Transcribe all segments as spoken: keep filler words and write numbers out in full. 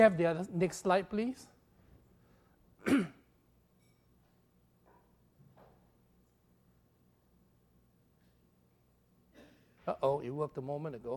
Have the other, next slide, please. Uh-oh, it worked a moment ago.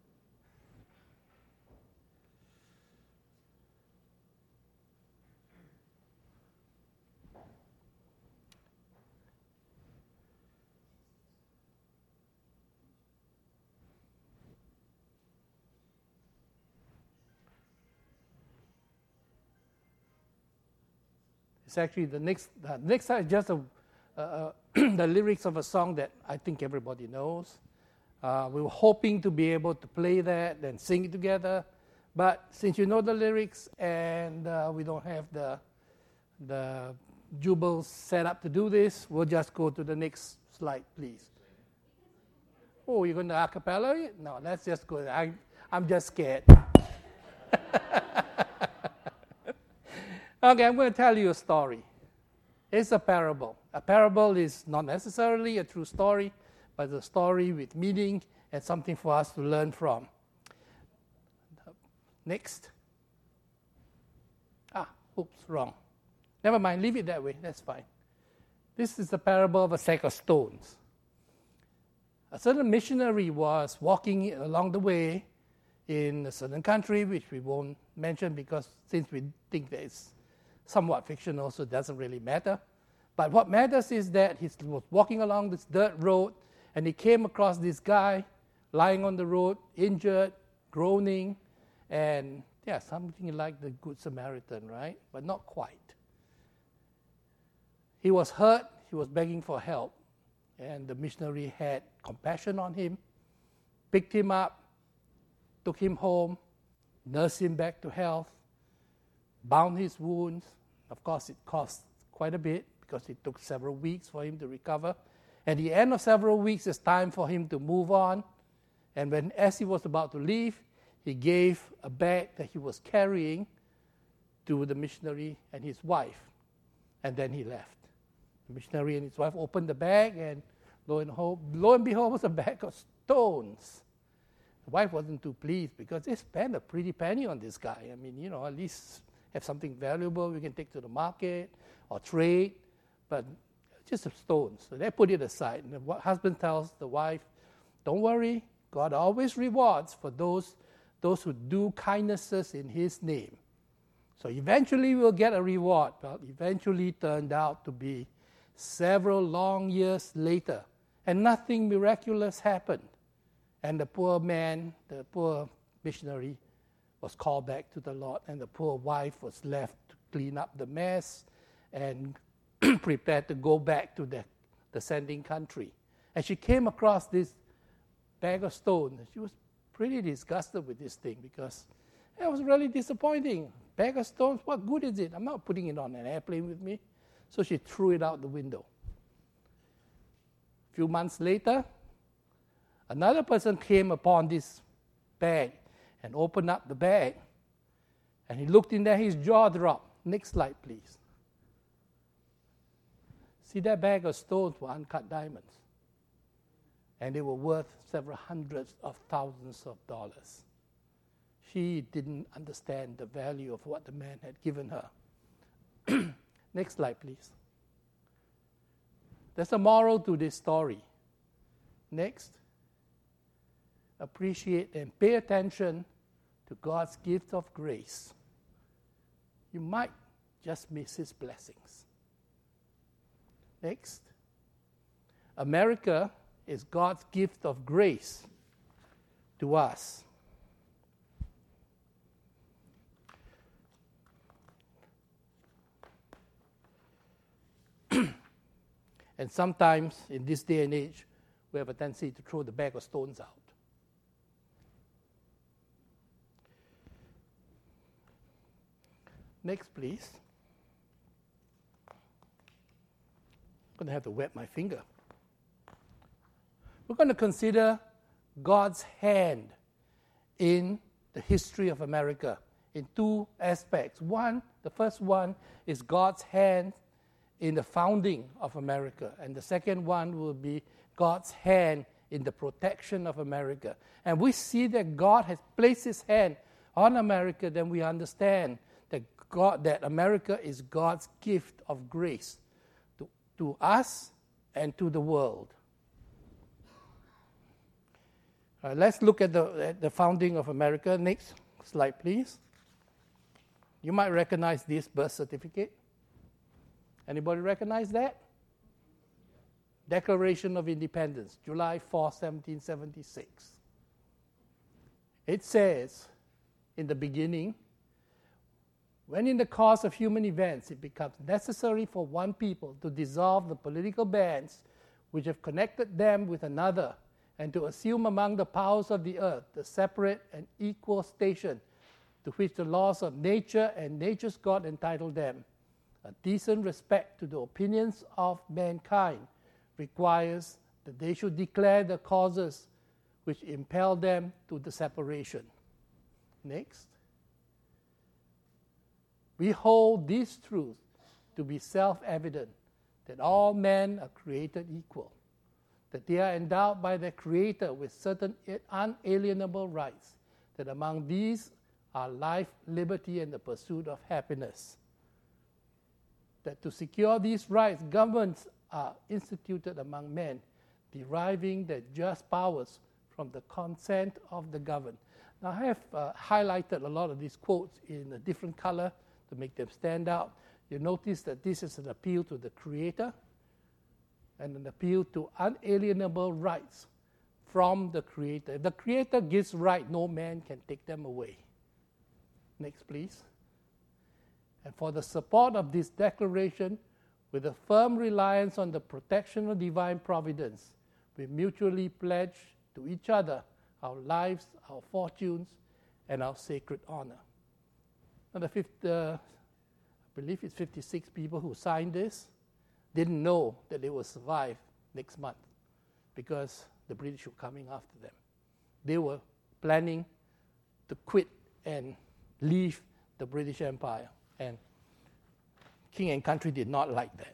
It's actually the next, the next slide is just a, uh, the lyrics of a song that I think everybody knows. Uh, we were hoping to be able to play that and sing it together, but since you know the lyrics and uh, we don't have the the Jubal set up to do this, we'll just go to the next slide, please. Oh, you're going to a cappella it? No, let's just go. I, I'm just scared. Okay, I'm going to tell you a story. It's a parable. A parable is not necessarily a true story, but a story with meaning and something for us to learn from. Next. Ah, oops, wrong. Never mind, leave it that way, that's fine. This is the parable of a sack of stones. A certain missionary was walking along the way in a certain country, which we won't mention because since we think that it's somewhat fictional, so it doesn't really matter. But what matters is that he was walking along this dirt road, and he came across this guy lying on the road, injured, groaning, and yeah, something like the Good Samaritan, right? But not quite. He was hurt, he was begging for help, and the missionary had compassion on him, picked him up, took him home, nursed him back to health, bound his wounds. Of course, it cost quite a bit because it took several weeks for him to recover. At the end of several weeks, it's time for him to move on. And when, as he was about to leave, he gave a bag that he was carrying to the missionary and his wife. And then he left. The missionary and his wife opened the bag, and lo and, ho- lo and behold, it was a bag of stones. The wife wasn't too pleased because they spent a pretty penny on this guy. I mean, you know, at least have something valuable we can take to the market or trade, but just some stones. So they put it aside. And the husband tells the wife, don't worry, God always rewards for those, those who do kindnesses in his name. So eventually we'll get a reward. Well, eventually turned out to be several long years later, and nothing miraculous happened. And the poor man, the poor missionary, was called back to the Lord, and the poor wife was left to clean up the mess and prepared to go back to the, the sending country. And she came across this bag of stones. She was pretty disgusted with this thing because it was really disappointing. Bag of stones, what good is it? I'm not putting it on an airplane with me. So she threw it out the window. A few months later, another person came upon this bag and opened up the bag. And he looked in there, his jaw dropped. Next slide, please. See, that bag of stones were uncut diamonds. And they were worth several hundreds of thousands of dollars. She didn't understand the value of what the man had given her. Next slide, please. There's a moral to this story. Next. Appreciate and pay attention to God's gift of grace. You might just miss his blessings. Next. America is God's gift of grace to us. And sometimes, in this day and age, we have a tendency to throw the bag of stones out. Next, please. I'm going to have to wet my finger. We're going to consider God's hand in the history of America in two aspects. One, the first one is God's hand in the founding of America, and the second one will be God's hand in the protection of America. And we see that God has placed his hand on America, then we understand that God, that America is God's gift of grace to, to us and to the world. Uh, let's look at the, at the founding of America. Next slide, please. You might recognize this birth certificate. Anybody recognize that? Declaration of Independence, July fourth, seventeen seventy-six. It says, in the beginning, when in the course of human events it becomes necessary for one people to dissolve the political bands which have connected them with another, and to assume among the powers of the earth the separate and equal station to which the laws of nature and nature's God entitle them, a decent respect to the opinions of mankind requires that they should declare the causes which impel them to the separation. Next. We hold this truth to be self-evident, that all men are created equal, that they are endowed by their Creator with certain unalienable rights, that among these are life, liberty, and the pursuit of happiness. That to secure these rights, governments are instituted among men, deriving their just powers from the consent of the governed. Now, I have uh, highlighted a lot of these quotes in a different color to make them stand out. You notice that this is an appeal to the Creator and an appeal to unalienable rights from the Creator. If the Creator gives right, no man can take them away. Next, please. And for the support of this declaration, with a firm reliance on the protection of divine providence, we mutually pledge to each other our lives, our fortunes, and our sacred honor. Now, the fifth, uh, I believe it's fifty-six people who signed this didn't know that they will survive next month because the British were coming after them. They were planning to quit and leave the British Empire, and King and Country did not like that.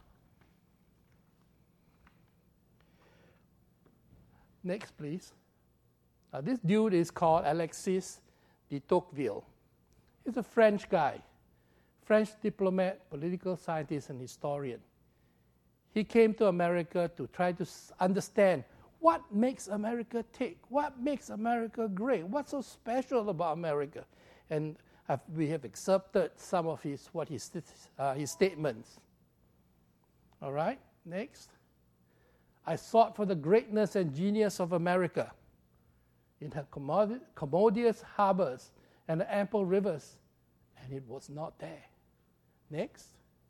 Next, please. Now, this dude is called Alexis de Tocqueville. He's a French guy, French diplomat, political scientist, and historian. He came to America to try to understand what makes America tick, what makes America great, what's so special about America. And I've, we have excerpted some of his what his, uh, his statements. All right, next. I sought for the greatness and genius of America in her commodi- commodious harbors and the ample rivers, and it was not there. Next.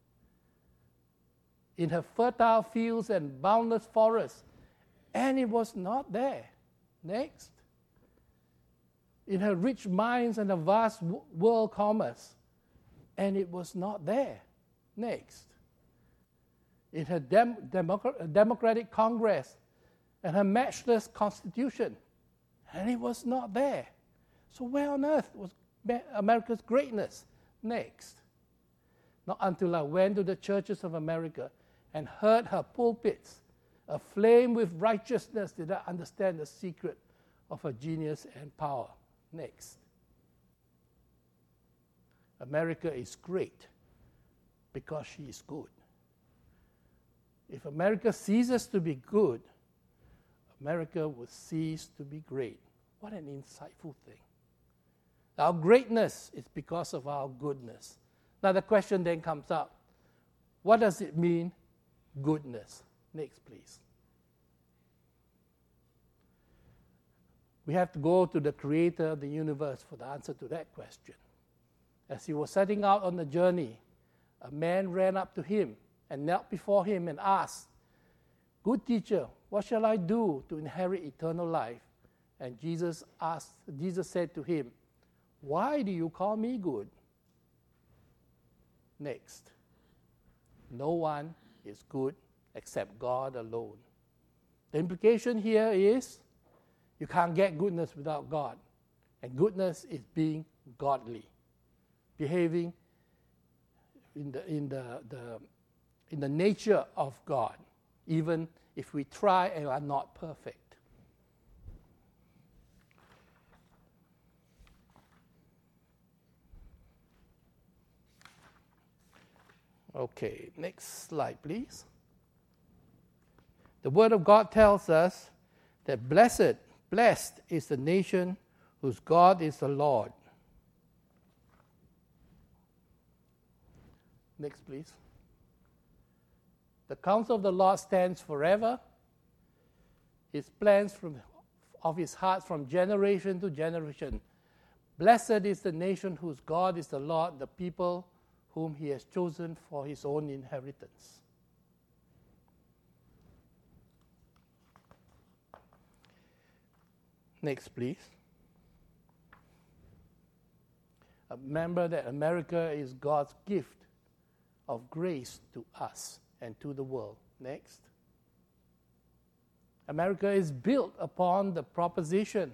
In her fertile fields and boundless forests, and it was not there. Next. In her rich mines and a vast w- world commerce, and it was not there. Next. In her dem- democ- democratic Congress and her matchless Constitution, and it was not there. So where on earth was America's greatness? Next. Not until I went to the churches of America and heard her pulpits aflame with righteousness did I understand the secret of her genius and power. Next. America is great because she is good. If America ceases to be good, America will cease to be great. What an insightful thing. Our greatness is because of our goodness. Now the question then comes up, what does it mean, goodness? Next, please. We have to go to the Creator of the universe for the answer to that question. As he was setting out on the journey, a man ran up to him and knelt before him and asked, "Good teacher, what shall I do to inherit eternal life?" And Jesus asked, Jesus said to him, "Why do you call me good?" Next. No one is good except God alone. The implication here is you can't get goodness without God. And goodness is being godly, behaving in the, in the, the, in the nature of God, even if we try and are not perfect. Okay, next slide, please. The Word of God tells us that blessed, blessed is the nation whose God is the Lord. Next, please. The counsel of the Lord stands forever. His plans from, of his heart from generation to generation. Blessed is the nation whose God is the Lord, the people whom he has chosen for his own inheritance. Next, please. Remember that America is God's gift of grace to us and to the world. Next. America is built upon the proposition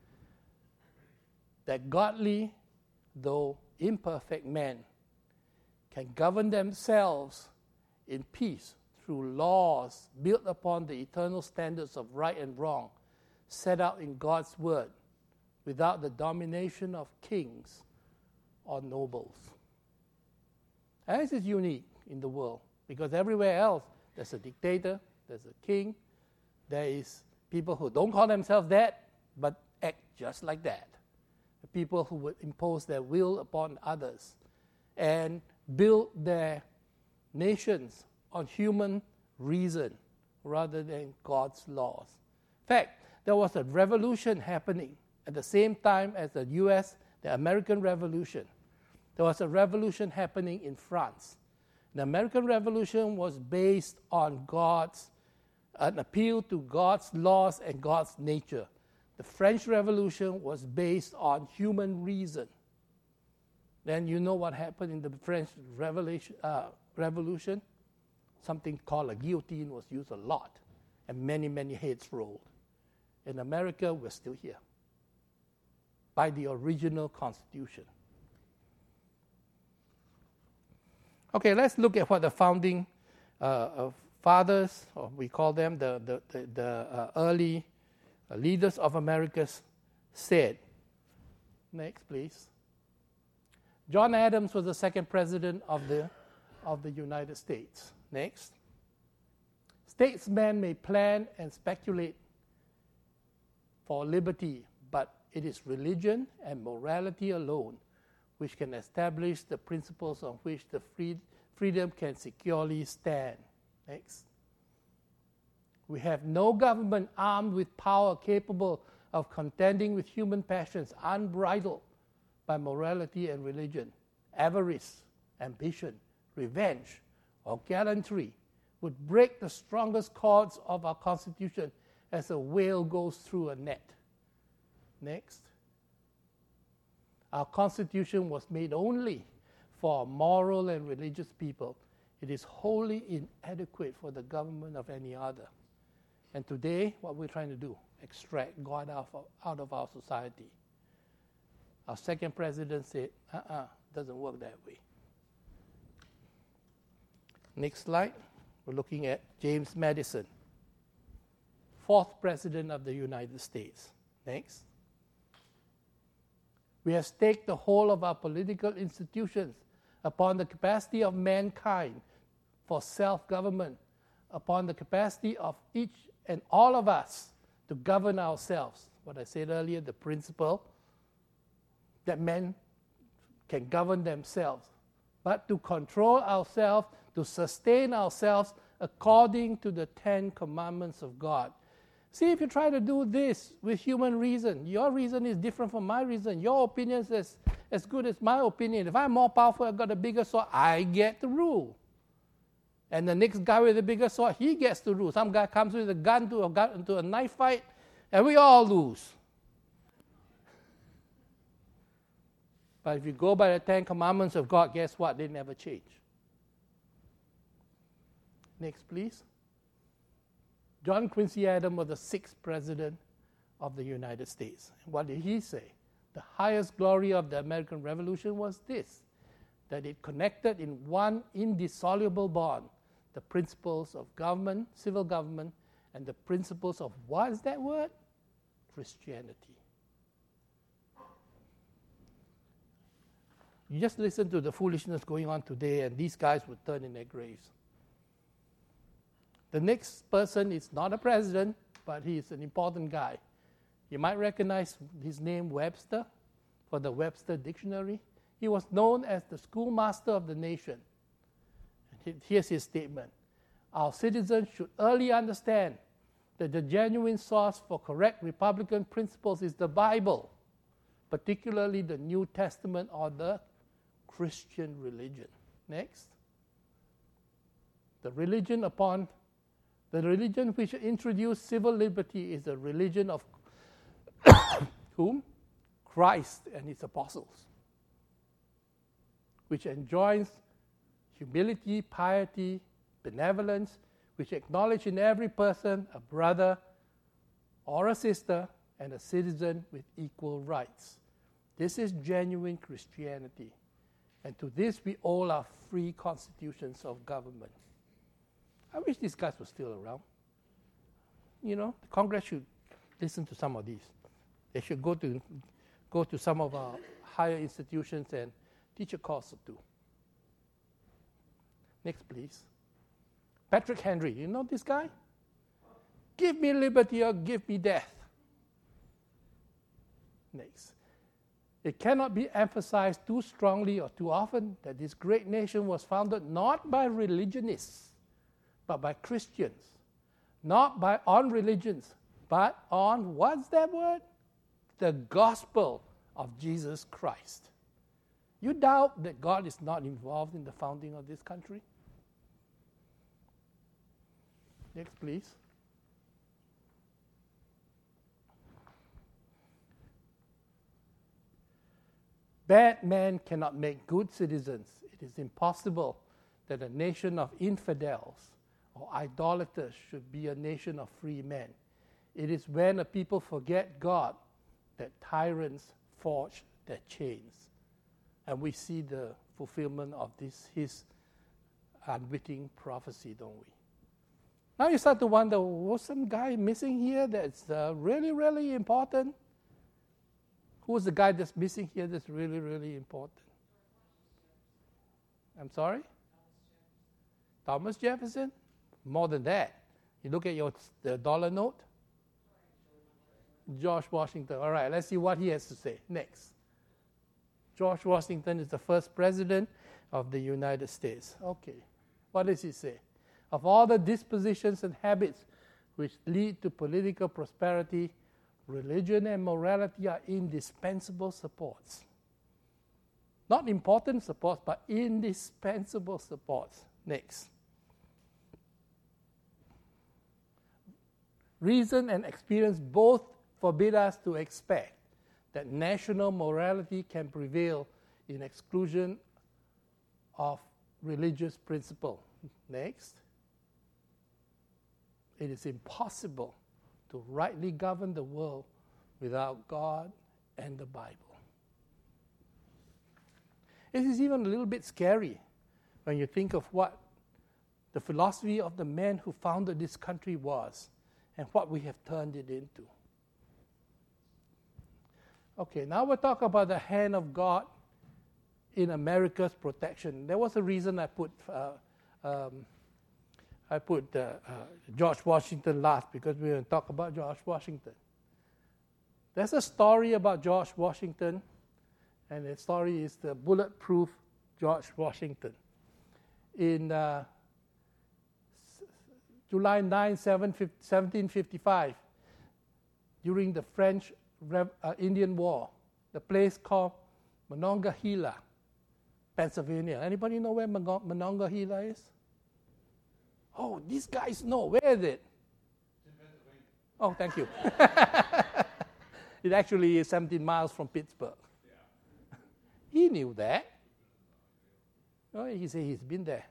that godly, though imperfect men can govern themselves in peace through laws built upon the eternal standards of right and wrong set out in God's Word without the domination of kings or nobles. And this is unique in the world because everywhere else there's a dictator, there's a king, there is people who don't call themselves that but act just like that. The people who would impose their will upon others and build their nations on human reason rather than God's laws. In fact, there was a revolution happening at the same time as the U S, the American Revolution. There was a revolution happening in France. The American Revolution was based on God's, an appeal to God's laws and God's nature. The French Revolution was based on human reason. Then you know what happened in the French Revolution, uh, Revolution? Something called a guillotine was used a lot, and many, many heads rolled. In America, we're still here by the original Constitution. Okay, let's look at what the founding uh, fathers, or we call them the, the, the, the uh, early uh, leaders of America, said. Next, please. John Adams was the second president of the, of the United States. Next. Statesmen may plan and speculate for liberty, but it is religion and morality alone which can establish the principles on which the free, freedom can securely stand. Next. We have no government armed with power capable of contending with human passions unbridled by morality and religion. Avarice, ambition, revenge, or gallantry would break the strongest cords of our Constitution as a whale goes through a net. Next. Our Constitution was made only for moral and religious people. It is wholly inadequate for the government of any other. And today, what we're trying to do, extract God out of, out of our society. Our second president said, uh-uh, doesn't work that way. Next slide. We're looking at James Madison, fourth president of the United States. Next. We have staked the whole of our political institutions upon the capacity of mankind for self-government, upon the capacity of each and all of us to govern ourselves. What I said earlier, the principle that men can govern themselves, but to control ourselves, to sustain ourselves according to the Ten Commandments of God. See, if you try to do this with human reason, your reason is different from my reason. Your opinion is as, as good as my opinion. If I'm more powerful, I've got a bigger sword, I get to rule. And the next guy with a bigger sword, he gets to rule. Some guy comes with a gun to a, gun, to a knife fight, and we all lose. But if you go by the Ten Commandments of God, guess what? They never change. Next, please. John Quincy Adams was the sixth president of the United States. And what did he say? The highest glory of the American Revolution was this, that it connected in one indissoluble bond the principles of government, civil government, and the principles of, what is that word? Christianity. You just listen to the foolishness going on today, and these guys would turn in their graves. The next person is not a president, but he is an important guy. You might recognize his name, Webster, for the Webster Dictionary. He was known as the schoolmaster of the nation. And here's his statement. Our citizens should early understand that the genuine source for correct Republican principles is the Bible, particularly the New Testament or the Christian religion. Next. The religion upon the religion which introduced civil liberty is the religion of whom? Christ and his apostles, which enjoins humility, piety, benevolence, which acknowledge in every person a brother or a sister and a citizen with equal rights. This is genuine Christianity. And to this we owe our free constitutions of government. I wish these guys were still around. You know, the Congress should listen to some of these. They should go to go to some of our higher institutions and teach a course or two. Next, please. Patrick Henry, you know this guy? Give me liberty or give me death. Next. It cannot be emphasized too strongly or too often that this great nation was founded not by religionists, but by Christians. Not by on religions, but on, what's that word? The gospel of Jesus Christ. You doubt that God is not involved in the founding of this country? Next, please. Bad men cannot make good citizens. It is impossible that a nation of infidels or idolaters should be a nation of free men. It is when a people forget God that tyrants forge their chains. And we see the fulfillment of this, his unwitting prophecy, don't we? Now you start to wonder, was some guy missing here that's uh, really, really important? Who's the guy that's missing here that's really, really important? I'm sorry? Thomas Jefferson? More than that. You look at your the dollar note. George Washington. All right, let's see what he has to say. Next. George Washington is the first president of the United States. Okay. What does he say? Of all the dispositions and habits which lead to political prosperity, religion and morality are indispensable supports. Not important supports, but indispensable supports. Next. Reason and experience both forbid us to expect that national morality can prevail in exclusion of religious principle. Next. It is impossible to rightly govern the world without God and the Bible. It is even a little bit scary when you think of what the philosophy of the man who founded this country was and what we have turned it into. Okay, now we'll talk about the hand of God in America's protection. There was a reason I put uh, um, I put uh, uh, George Washington last, because we're going to talk about George Washington. There's a story about George Washington, and the story is the bulletproof George Washington. In uh, July ninth, seventeen fifty-five, during the French Rev- uh, Indian War, the place called Monongahela, Pennsylvania. Anybody know where Mon- Monongahela is? Oh, these guys know. Where is it? In Pennsylvania. Oh, thank you. It actually is seventeen miles from Pittsburgh. Yeah. He knew that. Oh, he said he's been there.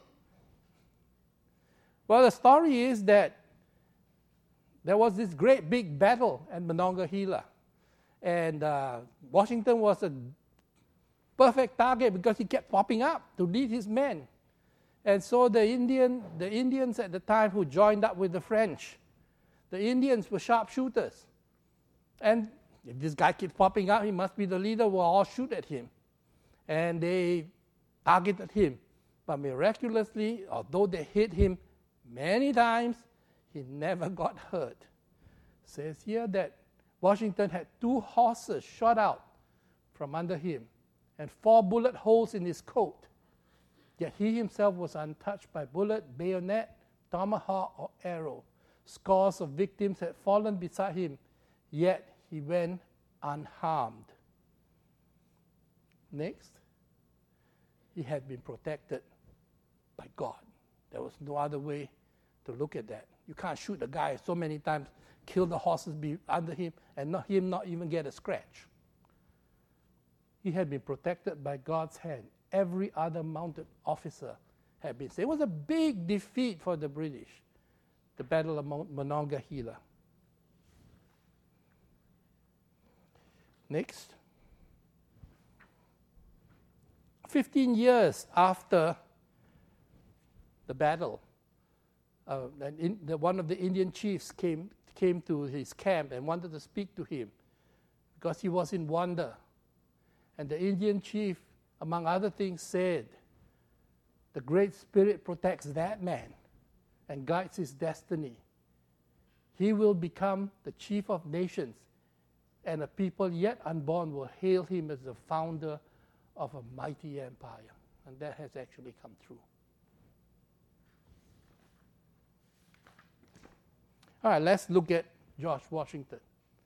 Well, the story is that there was this great big battle at Monongahela. And uh, Washington was a perfect target because he kept popping up to lead his men. And so the Indian, the Indians at the time who joined up with the French, the Indians were sharpshooters. And if this guy keeps popping up, he must be the leader. We'll all shoot at him. and they targeted him. But miraculously, although they hit him many times, he never got hurt. It says here that Washington had two horses shot out from under him and four bullet holes in his coat. Yet he himself was untouched by bullet, bayonet, tomahawk, or arrow. Scores of victims had fallen beside him, yet he went unharmed. Next, he had been protected by God. There was no other way to look at that. You can't shoot a guy so many times, kill the horses be under him, and not him not even get a scratch. He had been protected by God's hand. Every other mounted officer had been saved. It was a big defeat for the British, the Battle of Monongahela. Next. Fifteen years after the battle, uh, and in, the, one of the Indian chiefs came, came to his camp and wanted to speak to him because he was in wonder. And the Indian chief, among other things, said, "The Great Spirit protects that man and guides his destiny. He will become the chief of nations, and a people yet unborn will hail him as the founder of a mighty empire." And that has actually come true. All right, let's look at George Washington.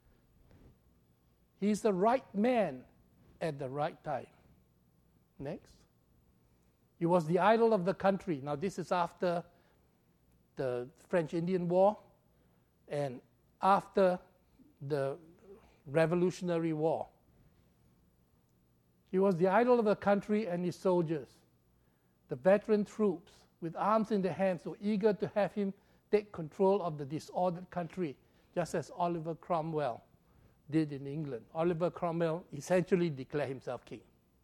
He's the right man at the right time. Next. He was the idol of the country. Now, this is after the French-Indian War and after the Revolutionary War. He was the idol of the country and his soldiers. The veteran troops, with arms in their hands, were eager to have him take control of the disordered country, just as Oliver Cromwell did in England. Oliver Cromwell essentially declared himself king.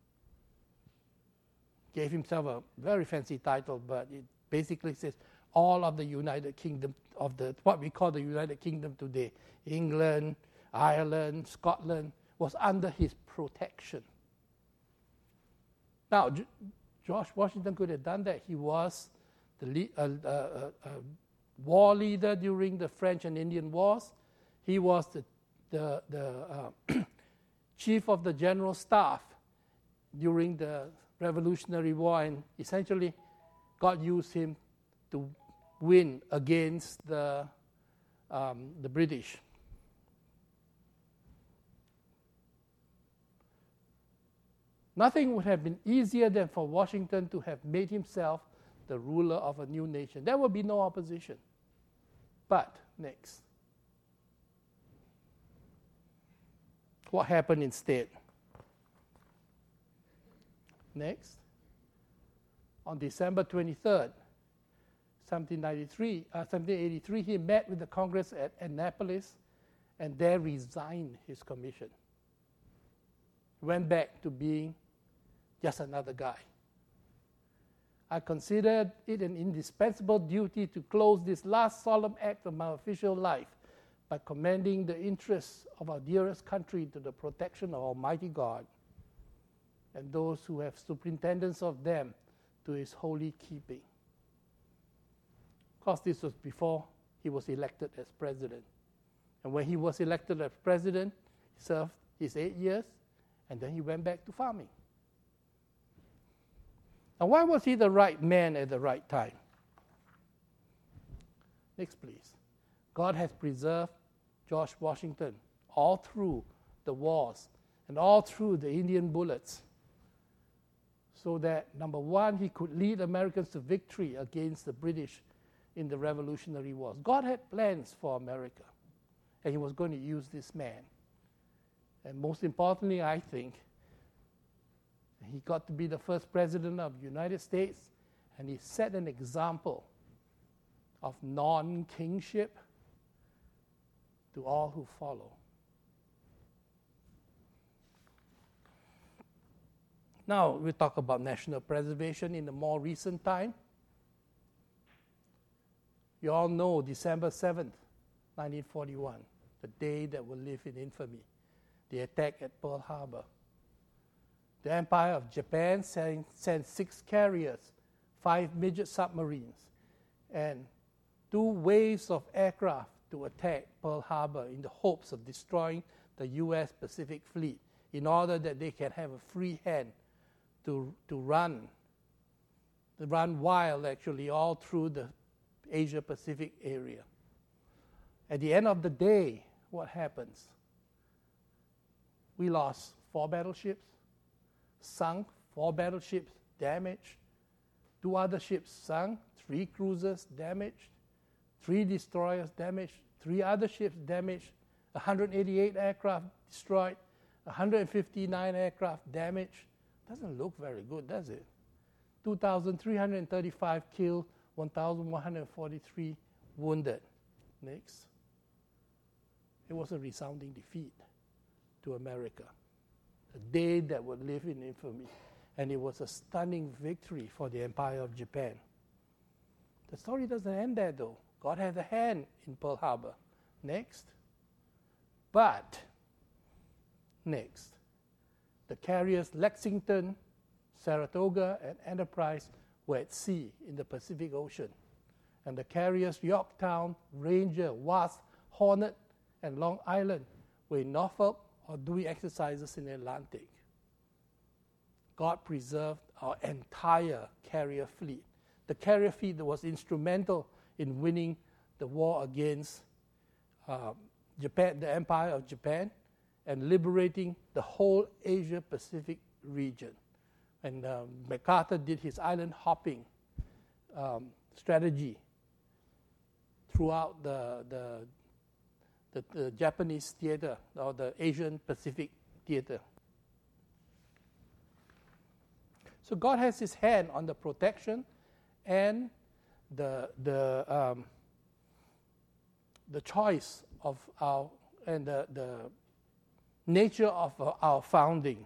Gave himself a very fancy title, but it basically says all of the United Kingdom, of the what we call the United Kingdom today, England, Ireland, Scotland, was under his protection. Now, G- George Washington could have done that. He was the lead, uh, uh, uh, uh, war leader during the French and Indian Wars. He was the, the, the uh, chief of the general staff during the Revolutionary War, and essentially God used him to win against the, um, the British. Nothing would have been easier than for Washington to have made himself the ruler of a new nation. There would be no opposition. But, next. What happened instead? Next. On December twenty-third, seventeen ninety-three, uh, seventeen eighty-three, he met with the Congress at Annapolis and there resigned his commission. Went back to being just another guy. I considered it an indispensable duty to close this last solemn act of my official life by commending the interests of our dearest country to the protection of Almighty God and those who have superintendence of them to his holy keeping. Of course, this was before he was elected as president. And when he was elected as president, he served his eight years, and then he went back to farming. Now, why was he the right man at the right time? Next, please. God has preserved George Washington all through the wars and all through the Indian bullets, so that, number one, he could lead Americans to victory against the British in the Revolutionary Wars. God had plans for America, and he was going to use this man. And most importantly, I think, he got to be the first president of the United States, and he set an example of non-kingship to all who follow. Now, we talk about national preservation in the more recent time. You all know December seventh, nineteen forty-one, the day that will live in infamy, the attack at Pearl Harbor. The Empire of Japan sent, sent six carriers, five midget submarines, and two waves of aircraft to attack Pearl Harbor in the hopes of destroying the U S Pacific Fleet in order that they can have a free hand to, to run, to run wild actually all through the Asia Pacific area. At the end of the day, what happens? We lost four battleships, sunk four battleships, damaged, two other ships sunk, three cruisers damaged, three destroyers damaged, three other ships damaged, one hundred eighty-eight aircraft destroyed, one hundred fifty-nine aircraft damaged. Doesn't look very good, does it? two thousand three hundred thirty-five killed, one thousand one hundred forty-three wounded. Next. It was a resounding defeat to America, a day that would live in infamy. And it was a stunning victory for the Empire of Japan. The story doesn't end there, though. God had a hand in Pearl Harbor. Next. But, next, the carriers Lexington, Saratoga, and Enterprise were at sea in the Pacific Ocean. And the carriers Yorktown, Ranger, Wasp, Hornet, and Long Island were in Norfolk or doing exercises in the Atlantic. God preserved our entire carrier fleet. The carrier fleet that was instrumental in winning the war against uh, Japan, the Empire of Japan, and liberating the whole Asia-Pacific region. And uh, MacArthur did his island hopping um, strategy throughout the, the, the, the Japanese theater, or the Asian Pacific theater. So God has his hand on the protection and the, the, um, the choice of our, and the, the nature of our founding.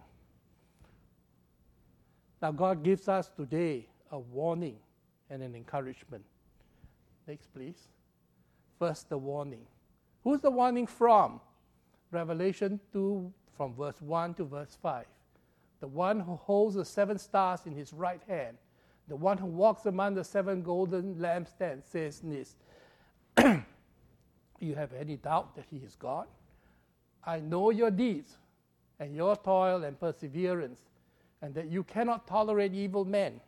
Now God gives us today a warning and an encouragement. Next, please. First, the warning. Who's the warning from? Revelation two, from verse one to verse five. The one who holds the seven stars in his right hand, the one who walks among the seven golden lampstands, says this, you have any doubt that he is God? I know your deeds and your toil and perseverance, and that you cannot tolerate evil men.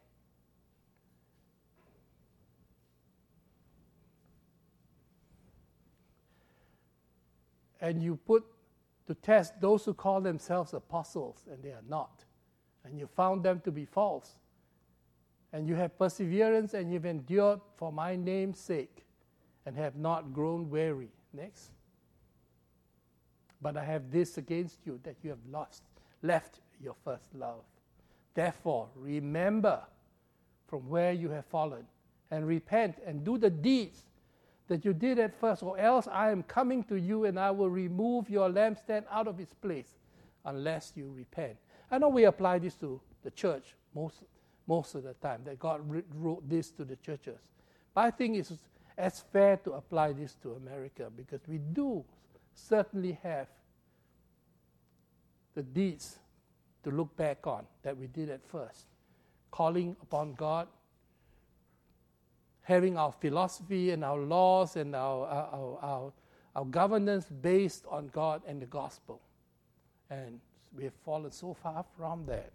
And you put to test those who call themselves apostles, and they are not. And you found them to be false. And you have perseverance, and you've endured for my name's sake, and have not grown weary. Next. But I have this against you, that you have lost, left your first love. Therefore, remember from where you have fallen, and repent, and do the deeds that you did at first, or else I am coming to you, and I will remove your lampstand out of its place, unless you repent. I know we apply this to the church most, most of the time, that God wrote this to the churches. But I think it's as fair to apply this to America, because we do certainly have the deeds to look back on that we did at first. Calling upon God, having our philosophy and our laws and our, our, our, our governance based on God and the gospel. And we have fallen so far from that.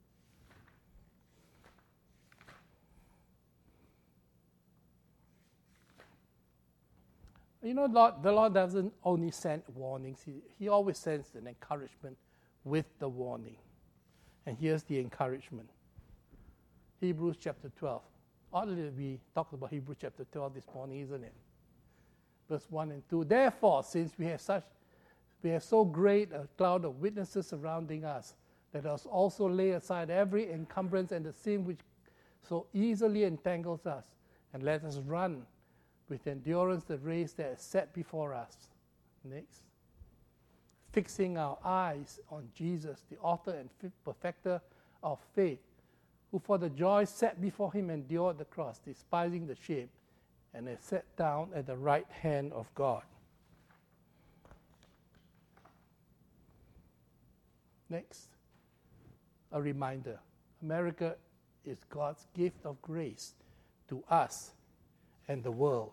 You know, Lord, the Lord doesn't only send warnings. He, he always sends an encouragement with the warning. And here's the encouragement. Hebrews chapter twelve. Oddly, we talked about Hebrews chapter twelve this morning, isn't it? Verse one and two. Therefore, since we have such, we have so great a cloud of witnesses surrounding us, let us also lay aside every encumbrance and the sin which so easily entangles us, and let us run with endurance the race that is set before us. Next. Fixing our eyes on Jesus, the author and perfecter of faith, who for the joy set before him endured the cross, despising the shame, and is set down at the right hand of God. Next. a reminder. America is God's gift of grace to us and the world.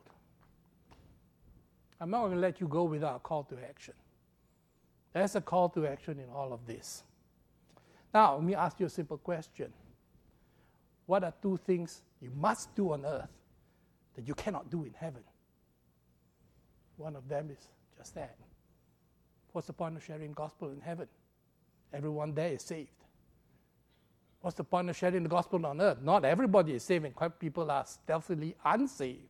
I'm not going to let you go without a call to action. There's a call to action in all of this. Now, let me ask you a simple question. What are two things you must do on earth that you cannot do in heaven? One of them is just that. What's the point of sharing gospel in heaven? Everyone there is saved. What's the point of sharing the gospel on earth? Not everybody is saved, and quite people are stealthily unsaved.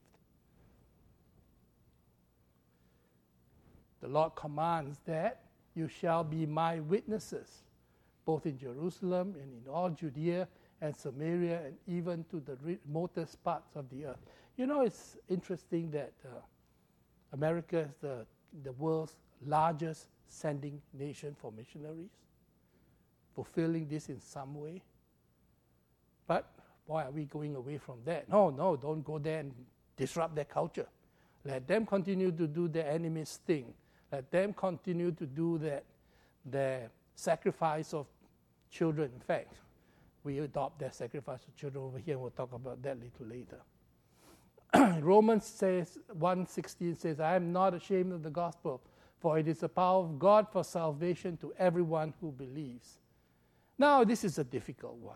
The Lord commands that you shall be my witnesses, both in Jerusalem and in all Judea and Samaria and even to the remotest parts of the earth. You know, it's interesting that uh, America is the, the world's largest sending nation for missionaries, fulfilling this in some way. But why are we going away from that? No, no, don't go there and disrupt their culture. Let them continue to do their enemy's thing. Let them continue to do that, their sacrifice of children. In fact, we adopt their sacrifice of children over here, and we'll talk about that a little later. Romans says, one sixteen says, I am not ashamed of the gospel, for it is the power of God for salvation to everyone who believes. Now, this is a difficult one.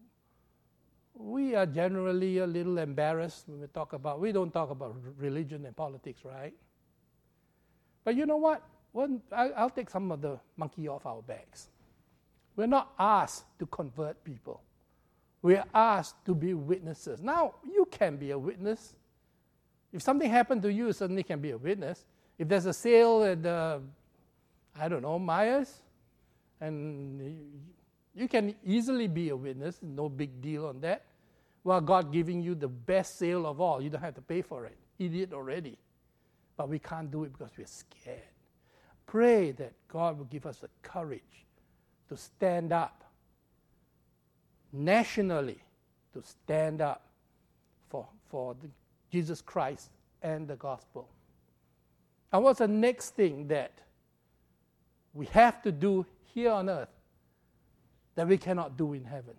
We are generally a little embarrassed when we talk about, we don't talk about religion and politics, right? But you know what? One, I, I'll take some of the monkey off our backs. We're not asked to convert people. We're asked to be witnesses. Now, you can be a witness. If something happened to you, you certainly can be a witness. If there's a sale at, uh, I don't know, Myers, and you can easily be a witness, no big deal on that. Well, God giving you the best sale of all. You don't have to pay for it. He did already. But we can't do it because we're scared. Pray that God will give us the courage to stand up nationally, to stand up for, for the, Jesus Christ and the gospel. And what's the next thing that we have to do here on earth that we cannot do in heaven?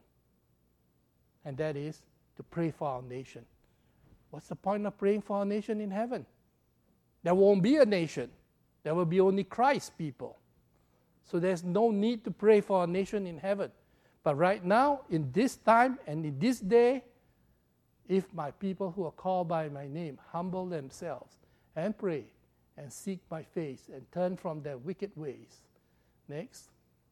And that is to pray for our nation. What's the point of praying for our nation in heaven? There won't be a nation. There will be only Christ's people. So there's no need to pray for our nation in heaven. But right now, in this time and in this day, if my people who are called by my name humble themselves and pray and seek my face and turn from their wicked ways, next,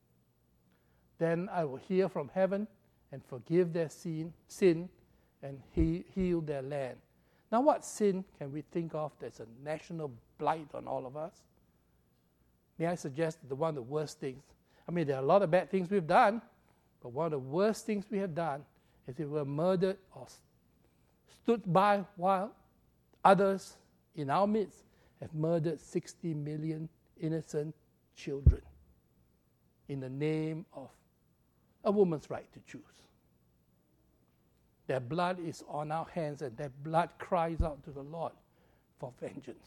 then I will hear from heaven and forgive their sin, sin and he, heal their land. Now, what sin can we think of that's a national blight on all of us? May I suggest that one of the worst things, I mean, there are a lot of bad things we've done, but one of the worst things we have done is we were murdered or stood by while others in our midst have murdered sixty million innocent children in the name of a woman's right to choose. Their blood is on our hands, and their blood cries out to the Lord for vengeance.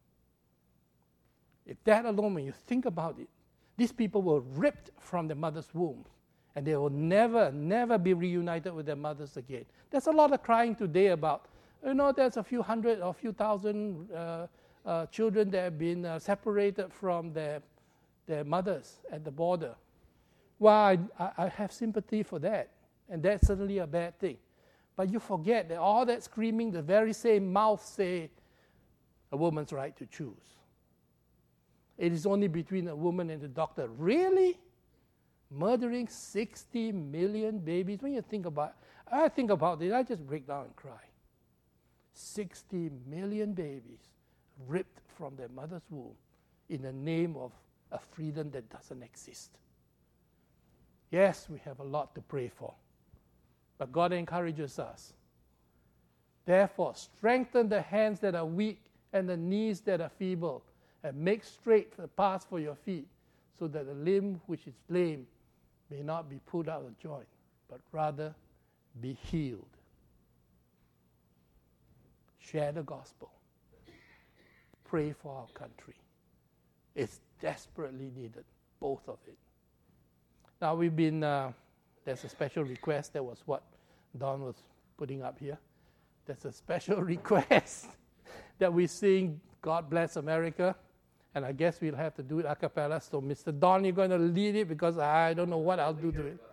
If that alone, when you think about it, these people were ripped from their mother's womb, and they will never, never be reunited with their mothers again. There's a lot of crying today about, you know, there's a few hundred or a few thousand uh, uh, children that have been uh, separated from their, their mothers at the border. Well, I, I have sympathy for that, and that's certainly a bad thing. But you forget that all that screaming, the very same mouth say, a woman's right to choose. It is only between a woman and the doctor. Really? Murdering sixty million babies? When you think about I think about it, I just break down and cry. sixty million babies ripped from their mother's womb in the name of a freedom that doesn't exist. Yes, we have a lot to pray for. But God encourages us. Therefore, strengthen the hands that are weak and the knees that are feeble, and make straight the paths for your feet, so that the limb which is lame may not be put out of joint, but rather be healed. Share the gospel. Pray for our country. It's desperately needed, both of it. Now, we've been uh, there's a special request. That was what Don was putting up here. There's a special request that we sing God Bless America. And I guess we'll have to do it a cappella. So Mister Don, you're going to lead it because I don't know what I'll do to it.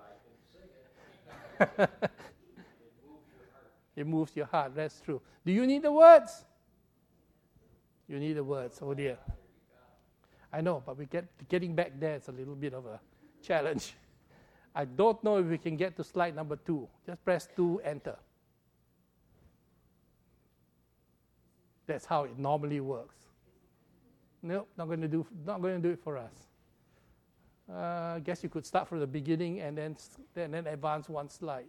It moves your heart. That's true. Do you need the words? You need the words. Oh dear. I know, but we get getting back there is a little bit of a challenge. I don't know if we can get to slide number two. Just press two, enter. That's how it normally works. No, not going to do. Not going to do it for us. Uh, I guess you could start from the beginning and then and then advance one slide.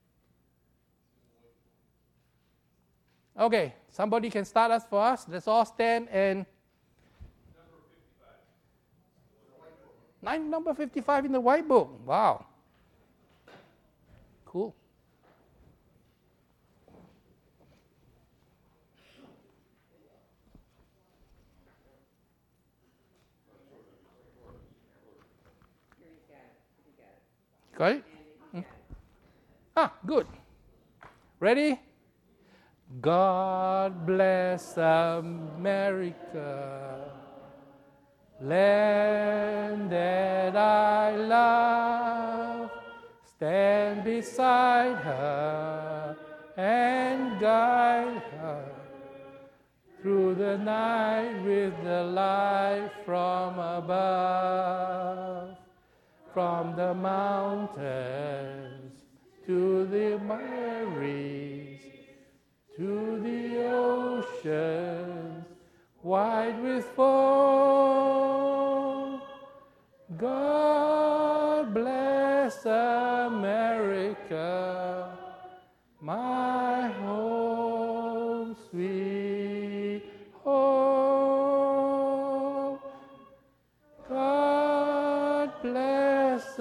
Okay, somebody can start us for us. Let's all stand and. Number fifty-five. Nine, number fifty-five in the white book. Wow. Cool. Got it? Hmm. Ah, good. Ready? God bless America, land that I love. Stand beside her and guide her through the night with the light from above. From the mountains to the mares, to the oceans wide with foam. God bless America, my home, sweet home. God bless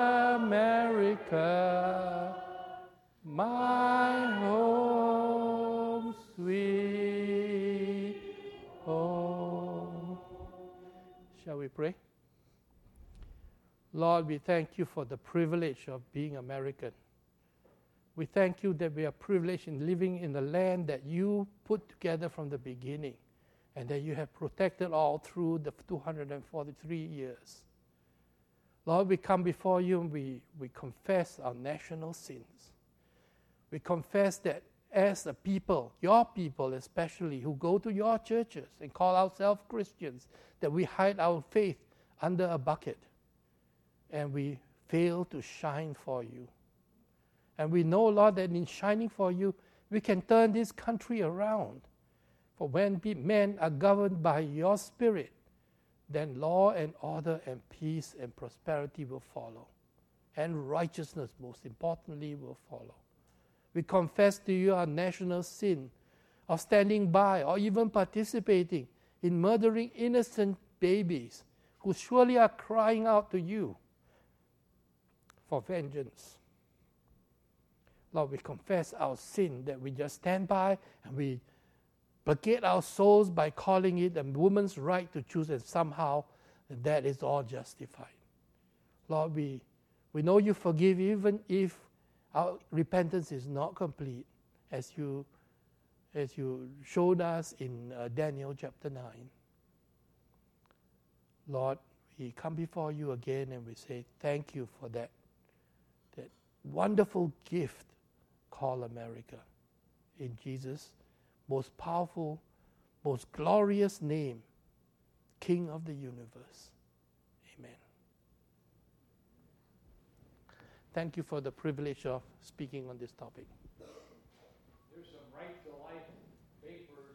America, my home, sweet home. Shall we pray? Lord, we thank you for the privilege of being American. We thank you that we are privileged in living in the land that you put together from the beginning and that you have protected all through the two hundred forty-three years. Lord, we come before you and we, we confess our national sins. We confess that as a people, your people especially, who go to your churches and call ourselves Christians, that we hide our faith under a bucket and we fail to shine for you. And we know, Lord, that in shining for you, we can turn this country around. For when men are governed by your Spirit, then law and order and peace and prosperity will follow. And righteousness, most importantly, will follow. We confess to you our national sin of standing by or even participating in murdering innocent babies who surely are crying out to you for vengeance. Lord, we confess our sin that we just stand by and we placate our souls by calling it a woman's right to choose, and somehow that is all justified. Lord, we, we know you forgive even if our repentance is not complete, as you, as you showed us in uh, Daniel chapter nine. Lord, we come before you again and we say thank you for that, that wonderful gift called America. In Jesus' most powerful, most glorious name, King of the universe. Amen. Thank you for the privilege of speaking on this topic. There's some right to life papers